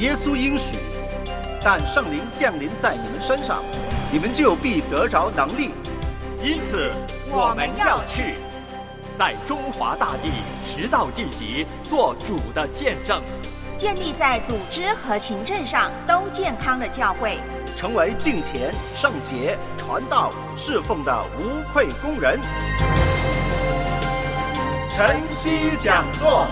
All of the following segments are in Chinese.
耶稣应许，但圣灵降临在你们身上，你们就必得着能力。 因此我们要去，在中华大地直到地极做主的见证， 建立在组织和行政上都健康的教会， 成为敬虔、圣洁、传道、侍奉的无愧工人。晨曦讲座，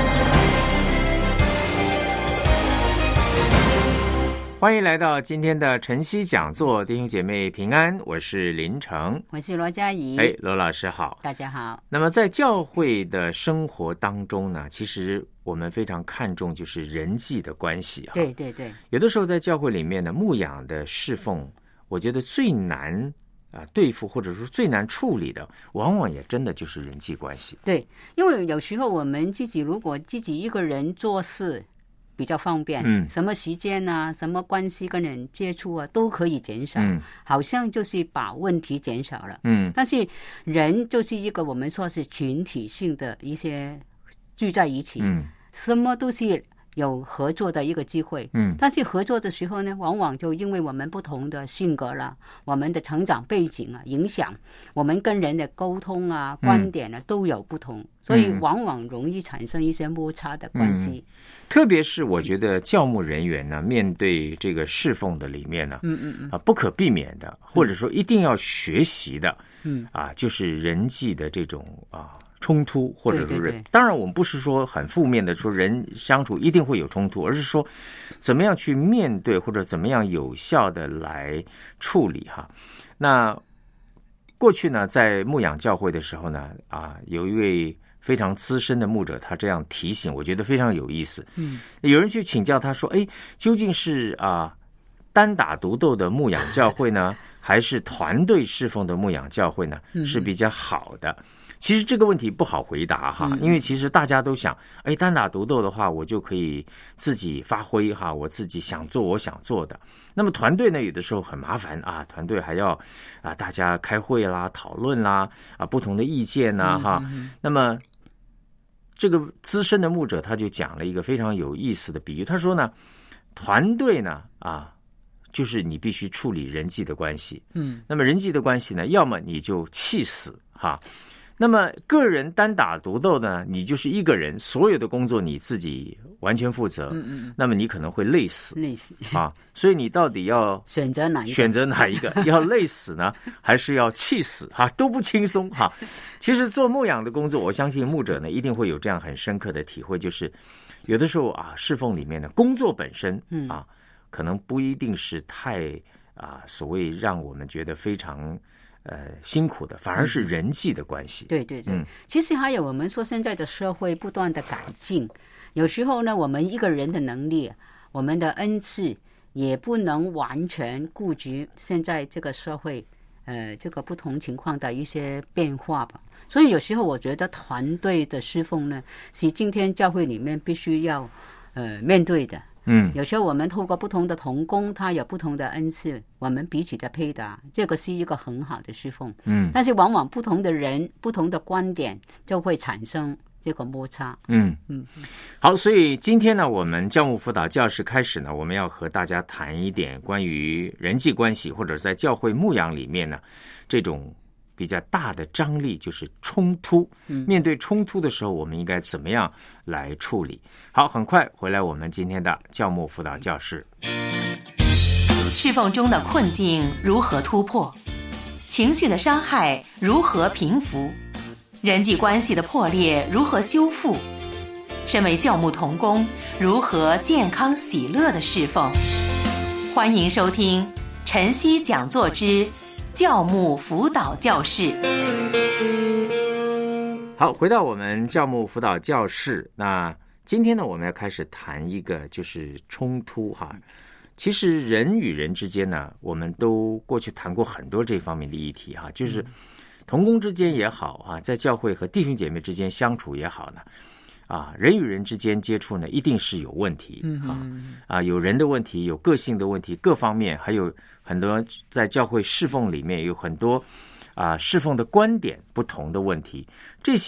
欢迎来到今天的晨曦讲座，弟兄姐妹平安，我是林成， 我是罗嘉怡。 罗老师好， 大家好。 那么在教会的生活当中呢，其实我们非常看重就是人际的关系。 对对对， 有的时候在教会里面呢，牧养的侍奉，我觉得最难对付或者说最难处理的，往往也真的就是人际关系。 对，因为有时候我们如果自己一个人做事比较方便，什么时间啊，什么关系跟人接触啊，都可以减少，好像就是把问题减少了。但是人就是一个我们说是群体性的一些聚在一起，什么都是有合作的一个机会，但是合作的时候呢，往往就因为我们不同的性格啦，我们的成长背景啊，影响我们跟人的沟通啊、观点啊都有不同，所以往往容易产生一些摩擦的关系。 特别是我觉得教牧人员呢，面对这个侍奉的里面呢，不可避免的，或者说一定要学习的，就是人际的这种冲突，或者说是，当然我们不是说很负面的说人相处一定会有冲突，而是说怎么样去面对，或者怎么样有效的来处理哈。那过去呢，在牧养教会的时候呢，有一位非常资深的牧者，他这样提醒，我觉得非常有意思。有人去请教他说，究竟是单打独斗的牧养教会呢，还是团队侍奉的牧养教会呢，是比较好的？其实这个问题不好回答哈，因为其实大家都想，单打独斗的话，我就可以自己发挥哈，我自己想做我想做的。那么团队呢，有的时候很麻烦团队还要大家开会啦、讨论啦不同的意见啦哈。那么这个资深的牧者他就讲了一个非常有意思的比喻，他说呢，团队呢就是你必须处理人际的关系，那么人际的关系呢，要么你就气死哈。那么个人单打独斗呢，你就是一个人，所有的工作你自己完全负责，那么你可能会累死所以你到底要选择哪一个要累死呢，还是要气死都不轻松其实做牧养的工作，我相信牧者呢一定会有这样很深刻的体会，就是有的时候侍奉里面的工作本身可能不一定是太所谓让我们觉得非常辛苦的，反而是人际的关系。 对对对，其实还有我们说现在的社会不断的改进，有时候呢，我们一个人的能力，我们的恩赐也不能完全顾及现在这个社会这个不同情况的一些变化吧。所以有时候我觉得团队的侍奉呢，是今天教会里面必须要面对的。有时候我们透过不同的同工，他有不同的恩赐，我们彼此的配搭，这个是一个很好的侍奉。但是往往不同的人、不同的观点，就会产生这个摩擦。 好，所以今天呢，我们教牧辅导教室开始呢，我们要和大家谈一点关于人际关系，或者在教会牧养里面呢，这种比较大的张力就是冲突。面对冲突的时候，我们应该怎么样来处理？好，很快回来我们今天的教牧辅导教室。 侍奉中的困境如何突破？情绪的伤害如何平复？人际关系的破裂如何修复？身为教牧同工，如何健康喜乐的侍奉？欢迎收听晨曦讲座之教牧辅导教室。 好，回到我们教牧辅导教室，那今天呢，我们要开始谈一个就是冲突其实人与人之间呢，我们都过去谈过很多这方面的议题就是同工之间也好在教会和弟兄姐妹之间相处也好呢，人与人之间接触呢，一定是有问题有人的问题，有个性的问题，各方面还有很多在教会侍奉里面有很多侍奉的观点不同的问题，这些呢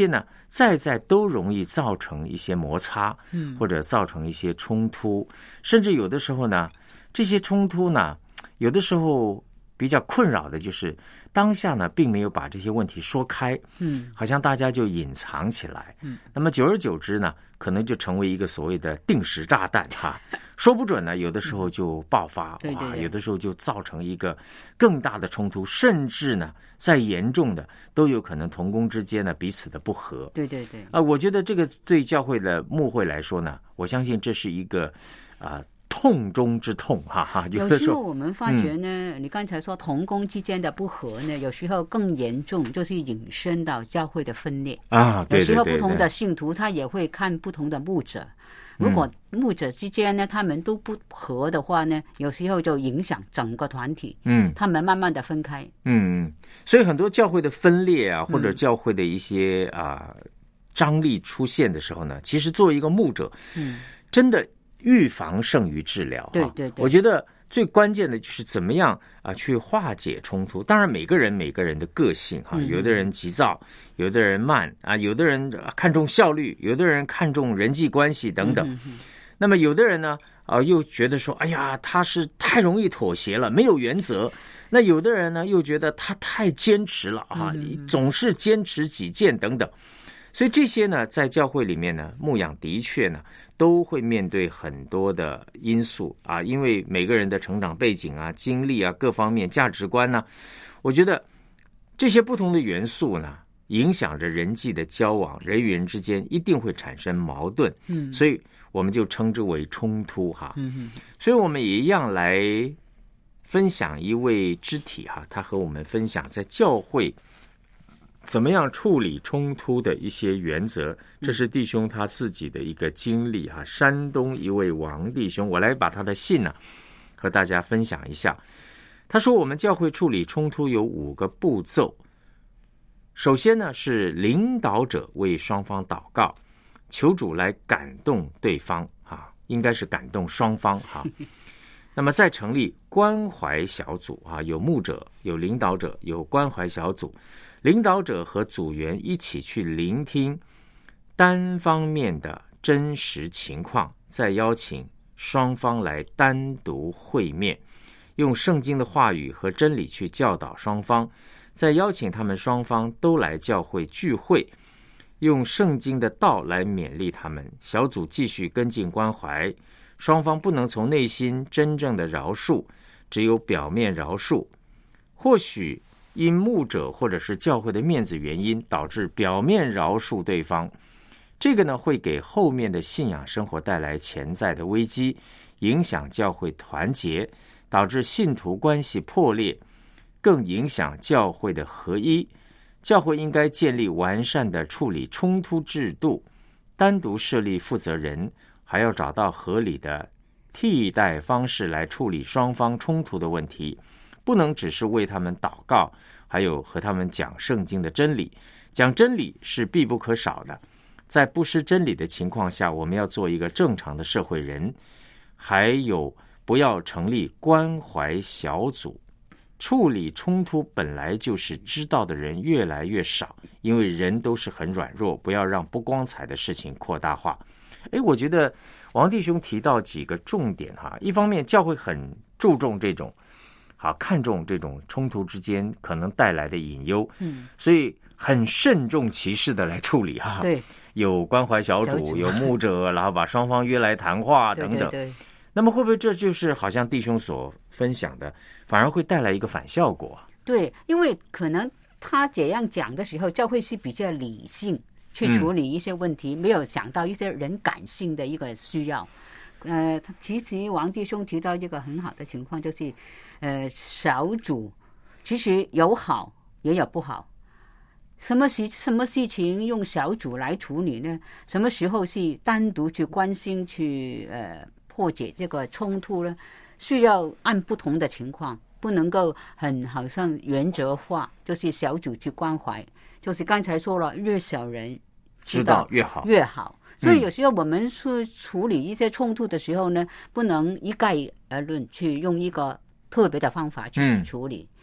在都容易造成一些摩擦，或者造成一些冲突，甚至有的时候呢，这些冲突呢，有的时候比较困扰的就是当下呢，并没有把这些问题说开，好像大家就隐藏起来，那么久而久之呢，可能就成为一个所谓的定时炸弹哈，说不准呢，有的时候就爆发， 对， 有的时候就造成一个更大的冲突，甚至呢，再严重的都有可能同工之间呢彼此的不和。 对， 我觉得这个对教会的牧会来说呢，我相信这是一个痛中之痛，哈哈。 有时候我们发觉呢，你刚才说同工之间的不和呢，有时候更严重，就是引申到教会的分裂啊。对， 有时候不同的信徒他也会看不同的牧者，如果牧者之间呢，他们都不合的话呢，有时候就影响整个团体，他们慢慢的分开， 所以很多教会的分裂啊，或者教会的一些张力出现的时候呢，其实作为一个牧者，真的预防胜于治疗。 对， 我觉得最关键的就是怎么样去化解冲突。当然每个人的个性有的人急躁，有的人慢有的人看重效率，有的人看重人际关系等等。那么有的人呢又觉得说，哎呀，他是太容易妥协了，没有原则。那有的人呢又觉得他太坚持了总是坚持己见等等。所以这些呢，在教会里面呢，牧养的确呢，都会面对很多的因素因为每个人的成长背景经历各方面价值观呢，我觉得这些不同的元素呢，影响着人际的交往，人与人之间一定会产生矛盾，所以我们就称之为冲突所以我们也一样来分享一位肢体他和我们分享在教会怎么样处理冲突的一些原则，这是弟兄他自己的一个经历山东一位王弟兄，我来把他的信和大家分享一下。他说我们教会处理冲突有5个步骤。首先呢，是领导者为双方祷告，求主来感动对方应该是感动双方那么再成立关怀小组有牧者，有领导者，有关怀小组，领导者和组员一起去聆听单方面的真实情况，再邀请双方来单独会面，用圣经的话语和真理去教导双方，再邀请他们双方都来教会聚会，用圣经的道来勉励他们。小组继续跟进关怀，双方不能从内心真正的饶恕，只有表面饶恕。或许因牧者或者是教会的面子原因，导致表面饶恕对方，这个呢会给后面的信仰生活带来潜在的危机，影响教会团结，导致信徒关系破裂，更影响教会的合一。教会应该建立完善的处理冲突制度，单独设立负责人，还要找到合理的替代方式来处理双方冲突的问题，不能只是为他们祷告，还有和他们讲圣经的真理。讲真理是必不可少的，在不失真理的情况下，我们要做一个正常的社会人。还有不要成立关怀小组。处理冲突本来就是知道的人越来越少，因为人都是很软弱，不要让不光彩的事情扩大化。我觉得王弟兄提到几个重点一方面教会很注重这种看重这种冲突之间可能带来的隐忧，所以很慎重其事的来处理对， 有关怀小组，有牧者，然后把双方约来谈话等等。 对。 那么会不会这就是好像弟兄所分享的，反而会带来一个反效果？ 对，因为可能他这样讲的时候，教会是比较理性去处理一些问题，没有想到一些人感性的一个需要。其实王弟兄提到一个很好的情况，就是小组其实有好也有不好。什么事情用小组来处理呢？什么时候是单独去关心去破解这个冲突呢？需要按不同的情况，不能够好像原则化，就是小组去关怀，就是刚才说了，越少人知道越好。所以有时候我们去处理一些冲突的时候呢，不能一概而论，去用一个特别的方法去处理。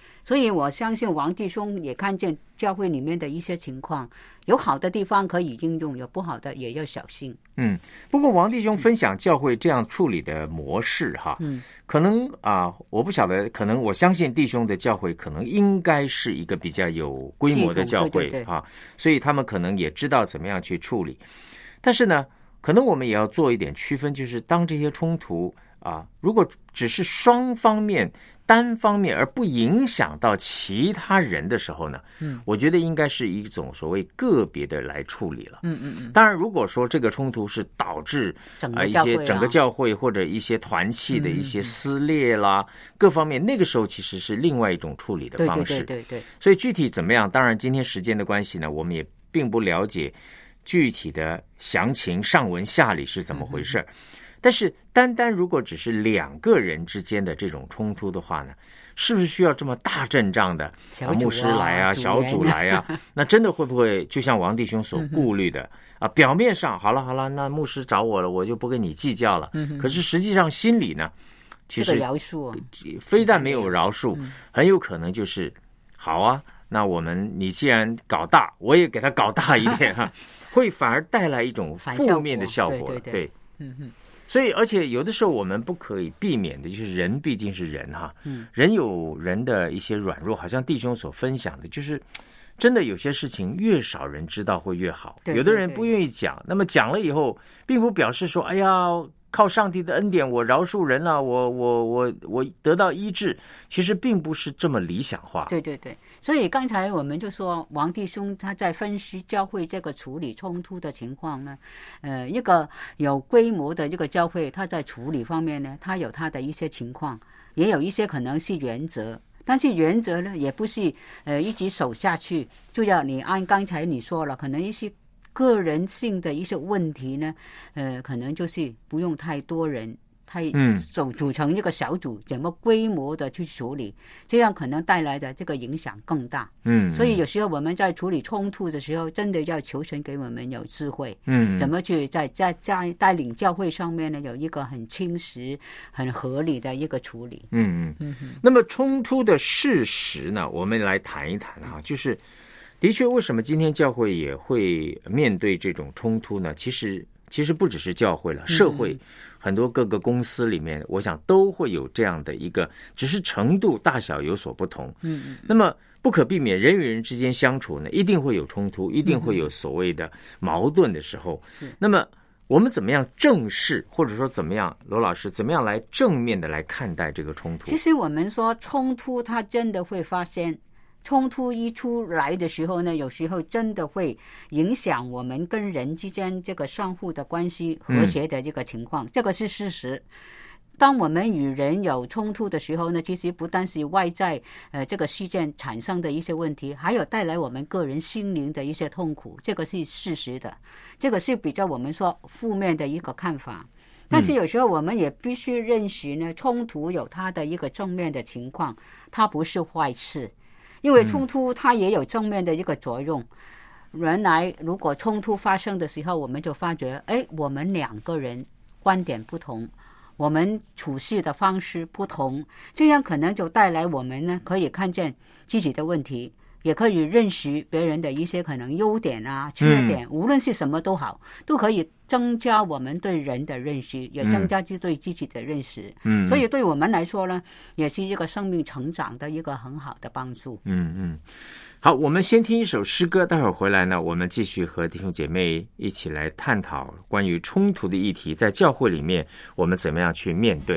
所以我相信王弟兄也看见教会里面的一些情况，有好的地方可以应用，有不好的也要小心。 不过王弟兄分享教会这样处理的模式哈，可能我不晓得，可能我相信弟兄的教会可能应该是一个比较有规模的教会，对，所以他们可能也知道怎么样去处理。但是呢，可能我们也要做一点区分，就是当这些冲突如果只是双方面单方面而不影响到其他人的时候呢，我觉得应该是一种所谓个别的来处理了。当然如果说这个冲突是导致一些整个教会或者一些团契的一些撕裂啦，各方面，那个时候其实是另外一种处理的方式。 对。 所以具体怎么样，当然今天时间的关系呢，我们也并不了解具体的详情上文下理是怎么回事。但是单单如果只是两个人之间的这种冲突的话呢，是不是需要这么大阵仗的牧师来小组来那真的会不会就像王弟兄所顾虑的表面上好了，那牧师找我了，我就不跟你计较了，可是实际上心里呢，其实饶恕非但没有饶恕，很有可能就是好那你既然搞大，我也给他搞大一点会反而带来一种负面的效果。对。所以而且有的时候我们不可以避免的，就是人毕竟是人人有人的一些软弱，好像弟兄所分享的，就是真的有些事情越少人知道会越好。有的人不愿意讲，那么讲了以后并不表示说哎呀靠上帝的恩典我饶恕人了，我得到医治，其实并不是这么理想化。 对。所以刚才我们就说王弟兄他在分析教会这个处理冲突的情况呢，一个有规模的这个教会，他在处理方面呢，他有他的一些情况，也有一些可能是原则，但是原则呢也不是一直守下去，就要你按刚才你说了，可能一些个人性的一些问题呢，可能就是不用太多人组成一个小组，怎么规模的去处理，这样可能带来的这个影响更大。所以有时候我们在处理冲突的时候，真的要求神给我们有智慧，怎么去在带领教会上面呢，有一个很清晰、很合理的一个处理。 那么冲突的事实呢，我们来谈一谈就是的确为什么今天教会也会面对这种冲突呢？其实不只是教会了，社会很多各个公司里面，我想都会有这样的一个，只是程度大小有所不同。那么不可避免，人与人之间相处呢，一定会有冲突，一定会有所谓的矛盾的时候。那么我们怎么样正视，或者说怎么样，罗老师怎么样来正面的来看待这个冲突？ 其实我们说冲突它真的会发生，冲突一出来的时候呢，有时候真的会影响我们跟人之间这个相互的关系和谐的这个情况，这个是事实。当我们与人有冲突的时候呢，其实不单是外在这个事件产生的一些问题，还有带来我们个人心灵的一些痛苦，这个是事实的，这个是比较我们说负面的一个看法。但是有时候我们也必须认识呢，冲突有它的一个正面的情况，它不是坏事，因为冲突它也有正面的一个作用。原来如果冲突发生的时候，我们就发觉我们两个人观点不同，我们处事的方式不同，这样可能就带来我们呢可以看见自己的问题，也可以认识别人的一些可能优点缺点，无论是什么都好，都可以增加我们对人的认识，也增加对自己的认识。所以对我们来说呢，也是一个生命成长的一个很好的帮助。 好，我们先听一首诗歌，待会儿回来呢，我们继续和弟兄姐妹一起来探讨关于冲突的议题，在教会里面我们怎么样去面对。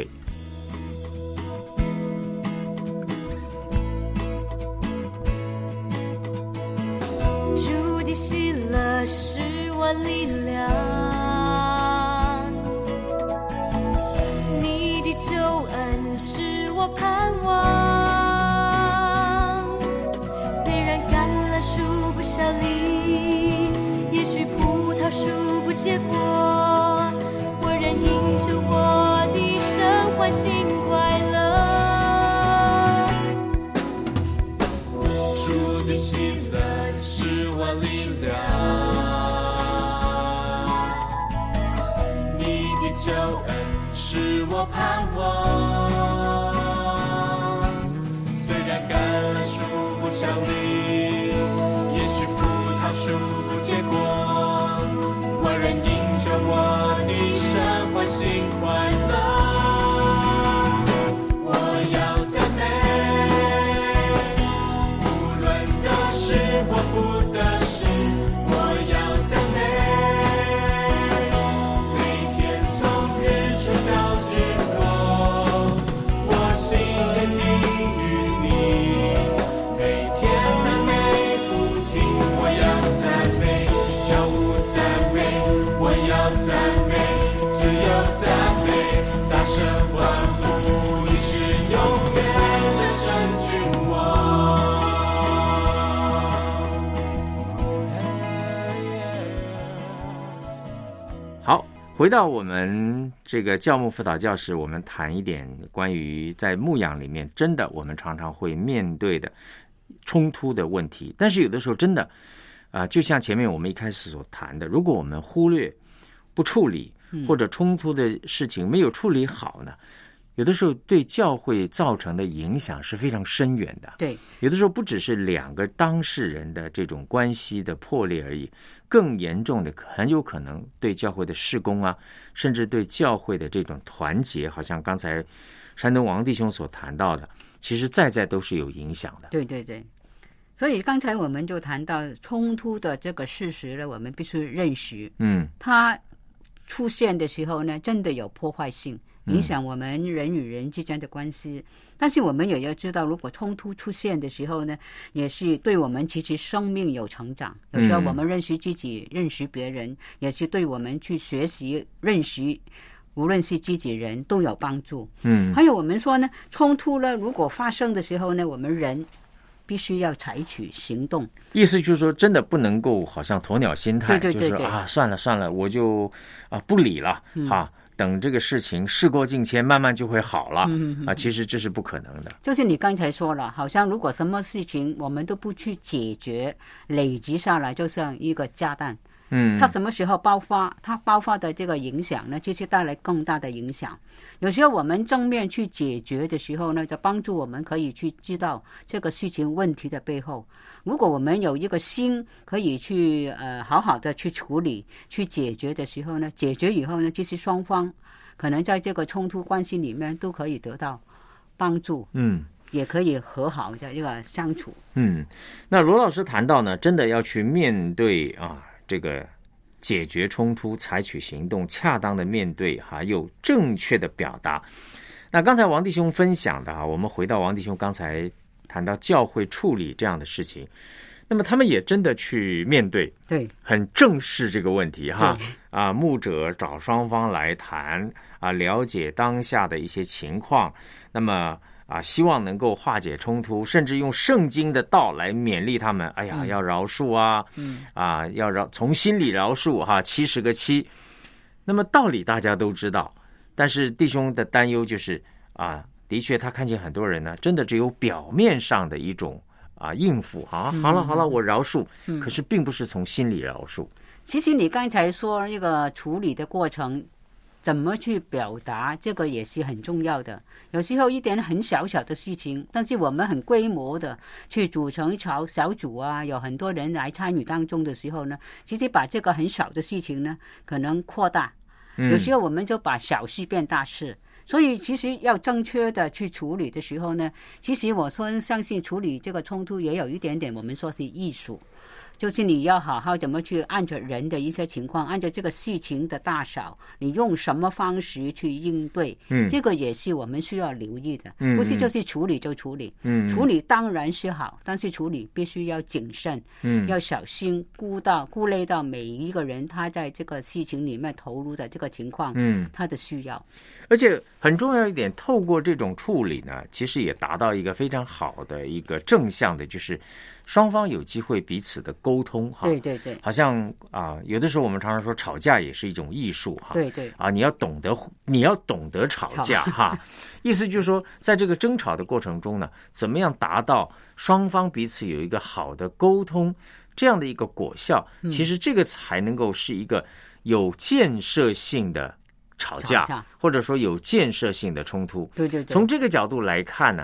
主的喜乐是我力量，你的救恩是我盼望，树不效力，也许葡萄树不结果，我仍因着我的神欢欣快乐。主的喜乐是我力量，你的救恩是我盼望，虽然效力。也许葡萄树不结果，我仍因着我的神欢欣快乐。我要赞美，无论得失或不得失，我要赞美。每天从日出到日落，我心坚定于你。每天赞美不停，我要赞美，跳舞赞美，我要赞美，自由赞美，大声欢呼，你是永远的神君王。 好，回到我们这个教牧辅导教室，我们谈一点关于在牧养里面真的我们常常会面对的冲突的问题。但是有的时候真的就像前面我们一开始所谈的，如果我们忽略不处理，或者冲突的事情没有处理好呢，有的时候对教会造成的影响是非常深远的。 对， 有的时候不只是两个当事人的这种关系的破裂而已，更严重的很有可能对教会的事工啊，甚至对教会的这种团结，好像刚才山东王弟兄所谈到的，其实在都是有影响的。 对对对，所以刚才我们就谈到冲突的这个事实呢，我们必须认识，它出现的时候呢，真的有破坏性，影响我们人与人之间的关系。但是我们也要知道，如果冲突出现的时候呢，也是对我们其实生命有成长。有时候我们认识自己，认识别人，也是对我们去学习认识无论是自己人都有帮助。还有我们说呢，冲突呢如果发生的时候呢，我们人必须要采取行动。 意思就是说，真的不能够好像鸵鸟心态， 对， 就是算了，我就不理了等这个事情事过境迁，慢慢就会好了其实这是不可能的。 就是你刚才说了，好像如果什么事情我们都不去解决，累积下来就像一个炸弹。它什么时候爆发，它爆发的这个影响呢，就是带来更大的影响。有时候我们正面去解决的时候呢，就帮助我们可以去知道这个事情问题的背后。如果我们有一个心可以去好好的去处理去解决的时候呢，解决以后呢，其实双方可能在这个冲突关系里面都可以得到帮助，也可以和好的一个相处。 那罗老师谈到呢，真的要去面对这个解决冲突，采取行动，恰当的面对有正确的表达。那刚才王弟兄分享的我们回到王弟兄刚才谈到教会处理这样的事情，那么他们也真的去面对， 对， 很正视这个问题牧者找双方来谈了解当下的一些情况，那么希望能够化解冲突，甚至用圣经的道来勉励他们。要饶恕要从心里饶恕70个7。那么道理大家都知道，但是弟兄的担忧就是的确他看见很多人呢，真的只有表面上的一种应付好了我饶恕，可是并不是从心里饶恕。 其实你刚才说那个处理的过程怎么去表达，这个也是很重要的。有时候一点很小的事情，但是我们很规模的去组成小组有很多人来参与当中的时候呢，其实把这个很小的事情呢可能扩大，有时候我们就把小事变大事。所以其实要正确的去处理的时候呢，其实我说相信处理这个冲突也有一点点我们说是艺术，就是你要好好怎么去按着人的一些情况，按照这个事情的大小，你用什么方式去应对，这个也是我们需要留意的，不是就是处理就处理，处理当然是好，但是处理必须要谨慎，要小心顾虑到每一个人他在这个事情里面投入的这个情况，他的需要。 而且很重要一点，透过这种处理呢，其实也达到一个非常好的一个正向的，就是双方有机会彼此的沟通对对对， 好像有的时候我们常常说吵架也是一种艺术对对你要懂得吵架意思就是说，在这个争吵的过程中呢，怎么样达到双方彼此有一个好的沟通这样的一个果效，其实这个才能够是一个有建设性的吵架或者说有建设性的冲突。 对对对， 从这个角度来看呢，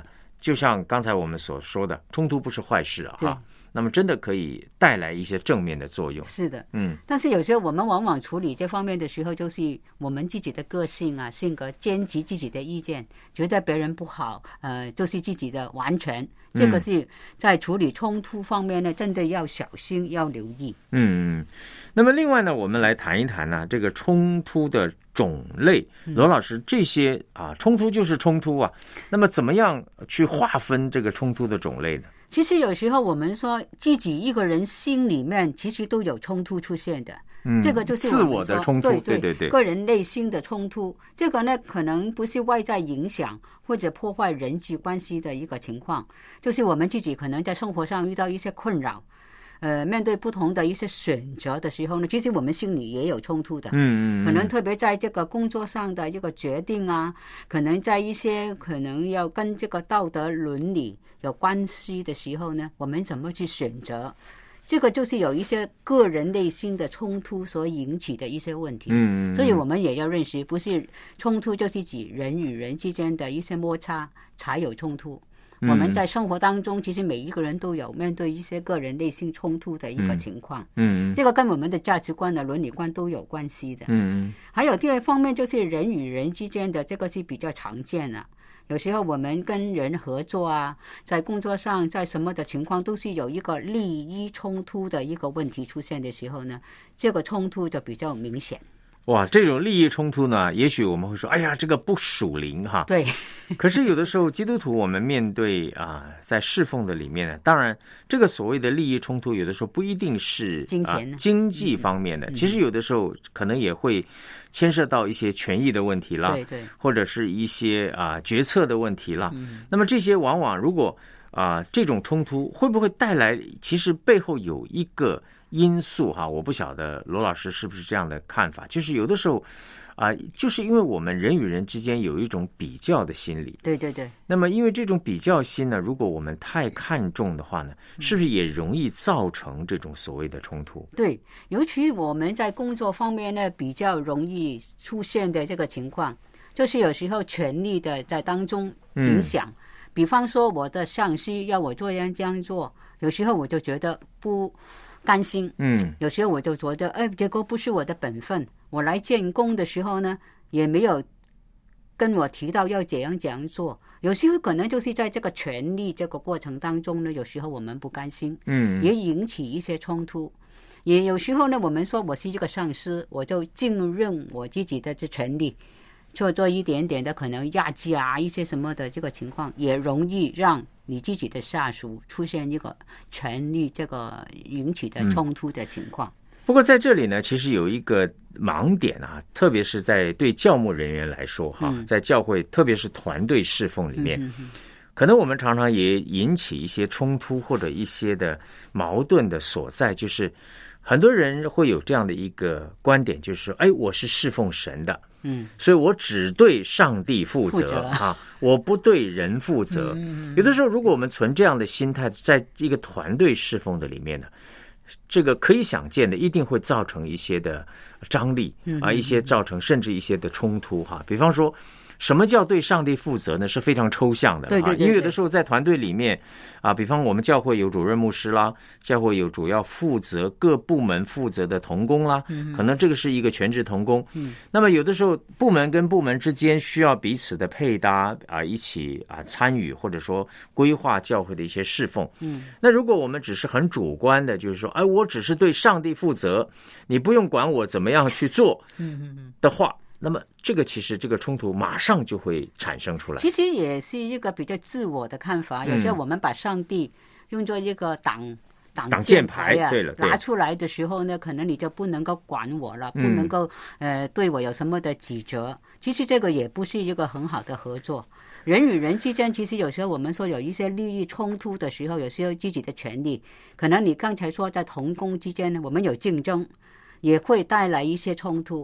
就像刚才我们所说的，冲突不是坏事啊，哈。那么真的可以带来一些正面的作用。 是的，但是有时候我们往往处理这方面的时候，就是我们自己的个性啊、性格，坚持自己的意见，觉得别人不好，就是自己的完全。这个是在处理冲突方面呢，真的要小心，要留意。 那么另外呢，我们来谈一谈呢，这个冲突的种类。罗老师，这些冲突就是冲突啊，那么怎么样去划分这个冲突的种类呢？ 其实有时候我们说自己一个人心里面其实都有冲突出现的，这个就是自我的冲突，对， 个人内心的冲突。这个呢，可能不是外在影响或者破坏人际关系的一个情况，就是我们自己可能在生活上遇到一些困扰。面对不同的一些选择的时候呢，其实我们心里也有冲突的。可能特别在这个工作上的这个决定啊，可能在一些可能要跟这个道德伦理有关系的时候呢，我们怎么去选择？这个就是有一些个人内心的冲突所引起的一些问题。所以我们也要认识，不是冲突就是指人与人之间的一些摩擦才有冲突。我们在生活当中，其实每一个人都有面对一些个人内心冲突的一个情况。这个跟我们的价值观的伦理观都有关系的。还有第二方面就是人与人之间的，这个是比较常见的。有时候我们跟人合作啊，在工作上，在什么的情况都是有一个利益冲突的一个问题出现的时候呢，这个冲突就比较明显。 哇，这种利益冲突呢，也许我们会说，哎呀，这个不属灵哈。 对。 可是有的时候，基督徒我们面对在侍奉的里面呢，当然这个所谓的利益冲突，有的时候不一定是金钱、 经济方面的，其实有的时候可能也会牵涉到一些权益的问题啦， 对， 或者是一些决策的问题啦。那么这些往往如果这种冲突会不会带来，其实背后有一个因素哈，我不晓得罗老师是不是这样的看法，就是有的时候就是因为我们人与人之间有一种比较的心理。 对。 那么因为这种比较心呢，如果我们太看重的话呢，是不是也容易造成这种所谓的冲突？ 对，尤其我们在工作方面呢，比较容易出现的这个情况，就是有时候权力的在当中影响。比方说我的上司要我这样做，有时候我就觉得不甘心。有时候我就觉得结果不是我的本分，我来建工的时候呢，也没有跟我提到要怎样做。有时候可能就是在这个权力这个过程当中呢，有时候我们不甘心，也引起一些冲突。也有时候呢，我们说我是一个上司，我就尽任我自己的这权利，做一点点的可能压价一些什么的这个情况，也容易让你自己的下属出现一个权力这个引起的冲突的情况。 不过在这里呢，其实有一个盲点特别是在对教牧人员来说在教会特别是团队侍奉里面，可能我们常常也引起一些冲突或者一些的矛盾的所在，就是很多人会有这样的一个观点，就是说我是侍奉神的，所以我只对上帝负责我不对人负责。有的时候如果我们存这样的心态，在一个团队侍奉的里面呢，这个可以想见的一定会造成一些的张力一些造成甚至一些的冲突比方说什么叫对上帝负责呢？是非常抽象的。 对， 因为有的时候在团队里面比方我们教会有主任牧师啦，教会有主要负责各部门负责的同工啦，可能这个是一个全职同工。那么有的时候部门跟部门之间需要彼此的配搭一起参与或者说规划教会的一些侍奉。那如果我们只是很主观的，就是说我只是对上帝负责，你不用管我怎么样去做的话，那么这个其实这个冲突马上就会产生出来。 其实也是一个比较自我的看法。有时候我们把上帝用作一个挡箭牌对了， 拿出来的时候呢，可能你就不能够管我了，不能够对我有什么的指责。其实这个也不是一个很好的合作。人与人之间，其实有时候我们说有一些利益冲突的时候，有时候自己的权利，可能你刚才说在同工之间呢，我们有竞争，也会带来一些冲突。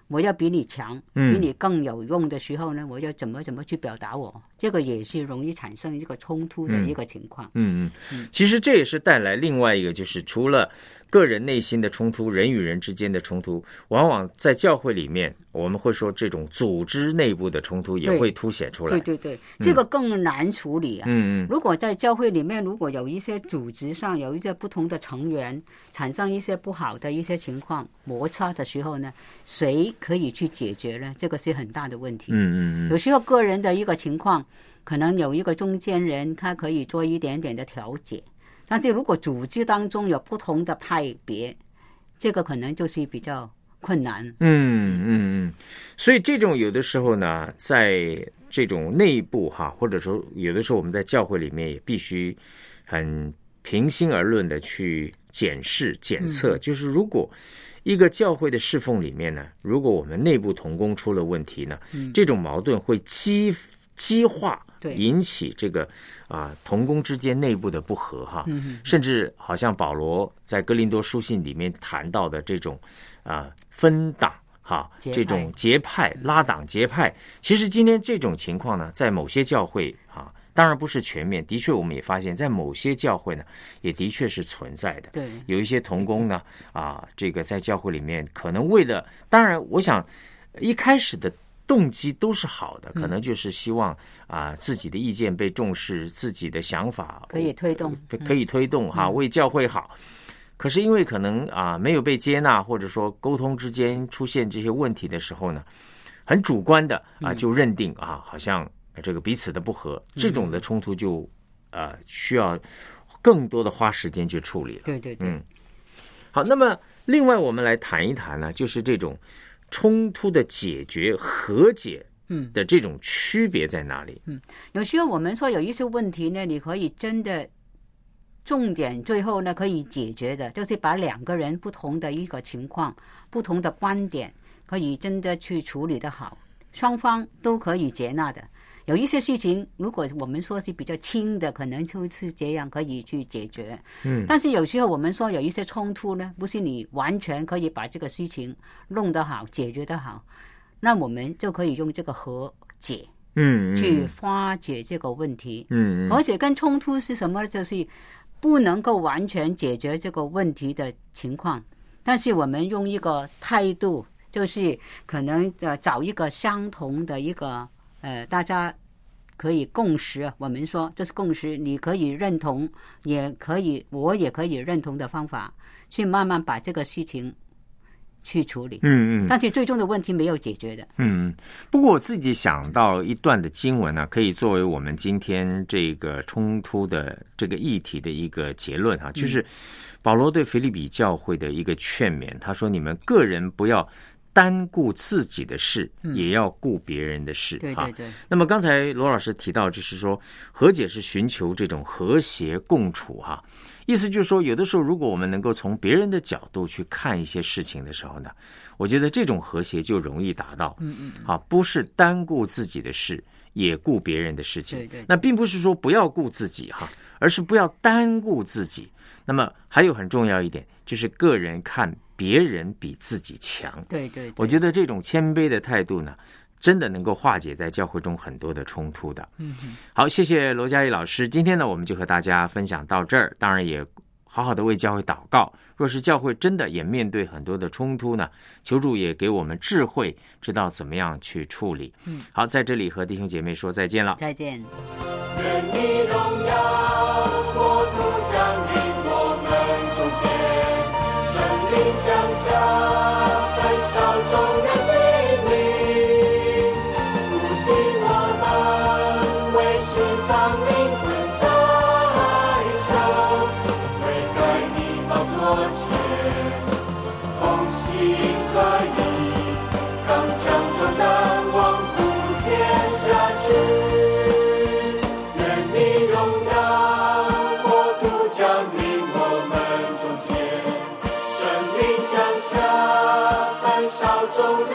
我要比你强，比你更有用的时候呢，我要怎么去表达我，这个也是容易产生一个冲突的一个情况。 其实这也是带来另外一个，就是除了个人内心的冲突，人与人之间的冲突，往往在教会里面，我们会说这种组织内部的冲突也会凸显出来。 对，这个更难处理啊。如果在教会里面，如果有一些组织上有一些不同的成员产生一些不好的一些情况摩擦的时候呢，谁可以去解决呢？这个是很大的问题。有时候个人的一个情况，可能有一个中间人，他可以做一点点的调解。但是如果组织当中有不同的派别，这个可能就是比较困难。 所以这种有的时候呢，在这种内部或者说有的时候我们在教会里面也必须很平心而论的去检视检测，就是如果一个教会的侍奉里面呢，如果我们内部同工出了问题呢，这种矛盾会激化，引起这个同工之间内部的不和甚至好像保罗在哥林多书信里面谈到的这种分党这种结派拉党结派，其实今天这种情况呢，在某些教会当然不是全面，的确我们也发现在某些教会呢也的确是存在的。 对， 有一些同工呢这个在教会里面可能为了，当然我想一开始的动机都是好的，可能就是希望自己的意见被重视，自己的想法可以推动， 为教会好。可是因为可能没有被接纳，或者说沟通之间出现这些问题的时候呢，很主观的就认定好像这个彼此的不和，这种的冲突就需要更多的花时间去处理了。 对， 好，那么另外我们来谈一谈呢，就是这种冲突的解决和解的这种区别在哪里？ 有时候我们说有一些问题呢，你可以真的重点最后呢可以解决的，就是把两个人不同的一个情况、不同的观点，可以真的去处理得好，双方都可以接纳的。有一些事情，如果我们说是比较轻的，可能就是这样可以去解决。但是有时候我们说有一些冲突呢，不是你完全可以把这个事情弄得好、解决得好，那我们就可以用这个和解，去化解这个问题。和解跟冲突是什么？就是不能够完全解决这个问题的情况，但是我们用一个态度，就是可能找一个相同的一个大家可以共识，我们说这是共识，你可以认同，也可以我也可以认同的方法，去慢慢把这个事情去处理。但是最终的问题没有解决的。 不过我自己想到一段的经文呢，可以作为我们今天这个冲突的这个议题的一个结论就是保罗对腓立比教会的一个劝勉，他说：“你们个人不要单顾自己的事，也要顾别人的事。” 对。 那么刚才罗老师提到，就是说和解是寻求这种和谐共处意思就是说，有的时候如果我们能够从别人的角度去看一些事情的时候呢，我觉得这种和谐就容易达到。不是单顾自己的事，也顾别人的事情。 对。 那并不是说不要顾自己而是不要单顾自己。那么还有很重要一点，就是个人看别人比自己强。 对。 我觉得这种谦卑的态度呢，真的能够化解在教会中很多的冲突的。好，谢谢罗嘉怡老师。今天呢，我们就和大家分享到这儿。当然也好好的为教会祷告。若是教会真的也面对很多的冲突呢，求主也给我们智慧，知道怎么样去处理。好，在这里和弟兄姐妹说再见了。 再见。 愿你荣耀国度降临我们中间，圣灵降下，焚烧众人心灵，复兴我们，为世上灵魂代求，悔改你宝座前，同心合意，刚强壮胆，望普天下去。中